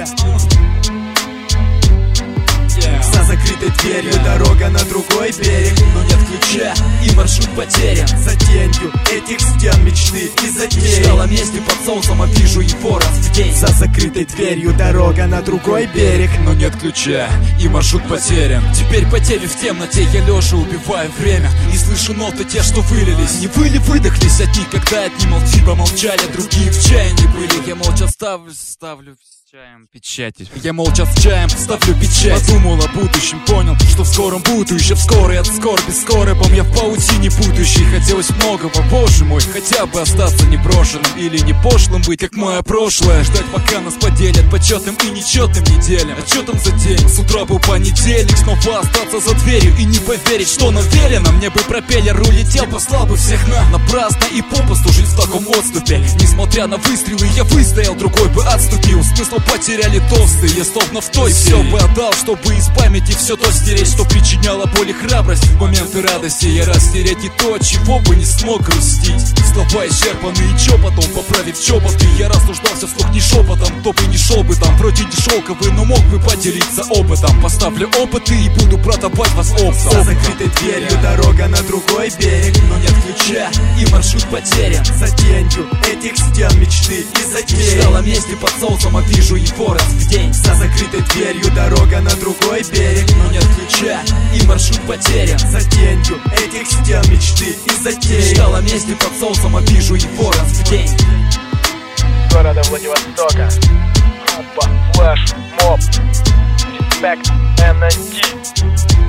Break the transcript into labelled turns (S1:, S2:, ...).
S1: За закрытой дверью дорога на другой берег, но нет ключа и маршрут потерян. За тенью этих стен мечты и затеи.
S2: Мечтал о месте под солнцем, а вижу его раз в день.
S1: За закрытой дверью дорога на другой берег,
S2: но нет ключа и маршрут потерян. Теперь потерян в темноте, я лежа убиваю время и слышу ноты те, что вылились. Не были, выдохлись от них, когда одни молчи помолчали, а другие в чаянии были. Я молча ставлю с чаем печати. Я молча с чаем ставлю печать. Подумал о будущем, понял, что в скором буду еще в скорой от скорби скорбом. Я в паутине будущей, хотелось многого, боже мой. Хотя бы остаться неброшенным или не пошлым быть, как мое прошлое. Ждать, пока нас поделят почетным и нечетным неделям. А что там за день? С утра был понедельник, снова остаться за дверью и не поверить, что нам велено. Мне бы пропеллер улетел, послал бы всех напрасно и попусту жить в таком отступе. Несмотря на выстрелы, я выстоял, другой бы отступил. Смысл потеряли толстые, словно в той все бы отдал, чтобы из памяти все то стереть, что причиняло боль и храбрость. В моменты радости я растерять и то, чего бы не смог грустить. Слова исчерпаны, и чё потом, поправив чоботы. Я рассуждался вслух не шепотом, кто бы не шел бы там. Вроде не шелковый, но мог бы поделиться опытом. Поставлю опыты и буду продавать вас оптом.
S1: За закрытой дверью дорога на другой берег, но нет ключа и маршрут потерян. За тенью этих стен мечты и затеи.
S2: Мечтал о месте под солнцем, а вижу его раз в день.
S1: За закрытой дверью дорога на другой берег,
S2: но нет ключа и маршрут потерян.
S1: За тенью этих стен мечты и затеи.
S2: Мечтал о месте под солнцем, а вижу его раз в день.
S3: Города Владивостока. Группа Флэш Моб. Респект ННТ.